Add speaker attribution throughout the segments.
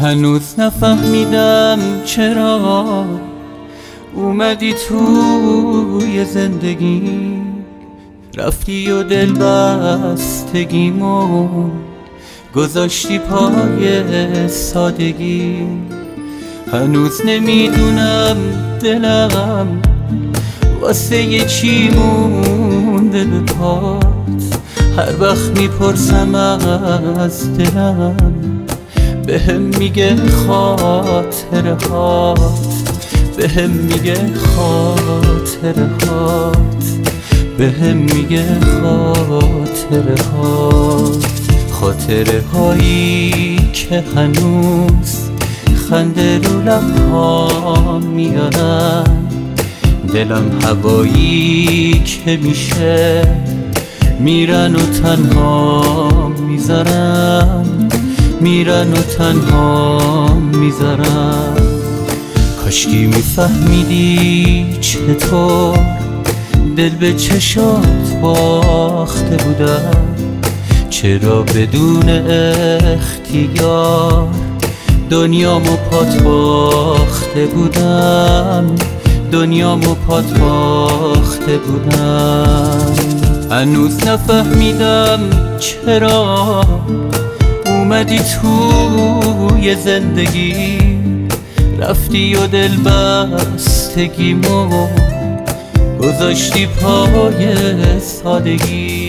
Speaker 1: هنوز نفهمیدم چرا اومدی توی زندگی، رفتی و دل بستگیمو گذاشتی پای سادگی. هنوز نمیدونم دلم واسه چی مونده به پات. هر وقت میپرسم از دلم بهم میگه خاطره هات، بهم میگه خاطره هات، بهم میگه خاطره هات. خاطره هایی که هنوز خنده رو لبهام میارن، دلم هوایی که میشه میرن و تنها میذارن، میرن و تنها میذارن. کاشکی میفهمیدی چطور دل به چشات باخته بودم، چرا بدون اختیار دنیامو پات باخته بودم، دنیامو پات باخته بودم. هنوز نفهمیدم چرا اومدی توی زندگی، رفتی و دل بستگیمو گذاشتی پای سادگی.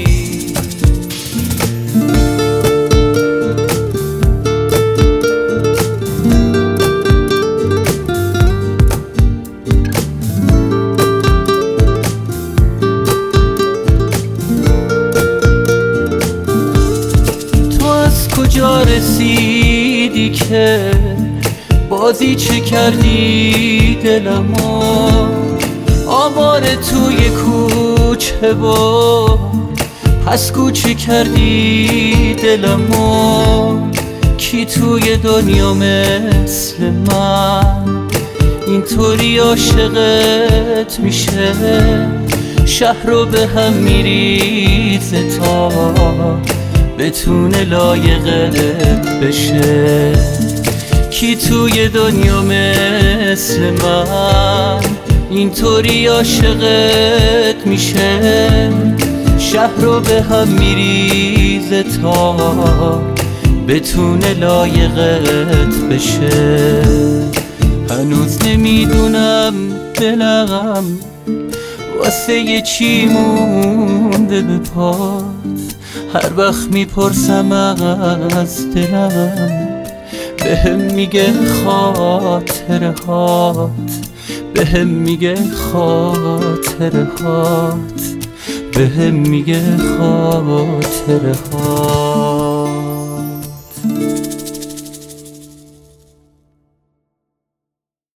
Speaker 1: کجا رسیدی که بازی چه کردی دلمو آواره توی کوچه و پس کوچه کردی دلمو. کی توی دنیا مثل من اینطوری عاشقت میشه، شهر رو به هم میریزه تا بتونه لایقت بشه. کی توی دنیا مثل من اینطوری عاشقت میشه، شهر رو به هم میریزه تا بتونه لایقت بشه. هنوز نمیدونم دلم واسه چی مونده به پات. هر وقت میپرسم از دلم بهم میگه خاطره هات، بهم میگه خاطره هات، بهم میگه خاطره هات.